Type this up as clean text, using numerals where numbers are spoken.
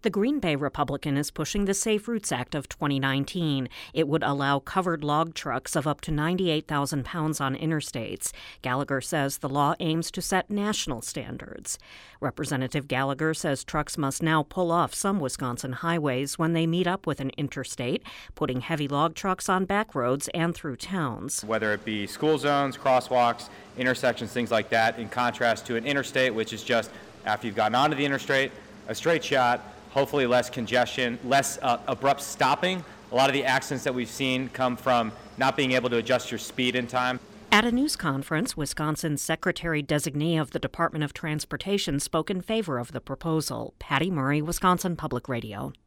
The Green Bay Republican is pushing the Safe Routes Act of 2019. It would allow covered log trucks of up to 98,000 pounds on interstates. Gallagher says the law aims to set national standards. Representative Gallagher says trucks must now pull off some Wisconsin highways when they meet up with an interstate, putting heavy log trucks on back roads and through towns. Whether it be school zones, crosswalks, intersections, things like that, in contrast to an interstate, which is just after you've gotten onto the interstate, a straight shot, hopefully less congestion, less abrupt stopping. A lot of the accidents that we've seen come from not being able to adjust your speed in time. At a news conference, Wisconsin's Secretary-designee of the Department of Transportation spoke in favor of the proposal. Patty Murray, Wisconsin Public Radio.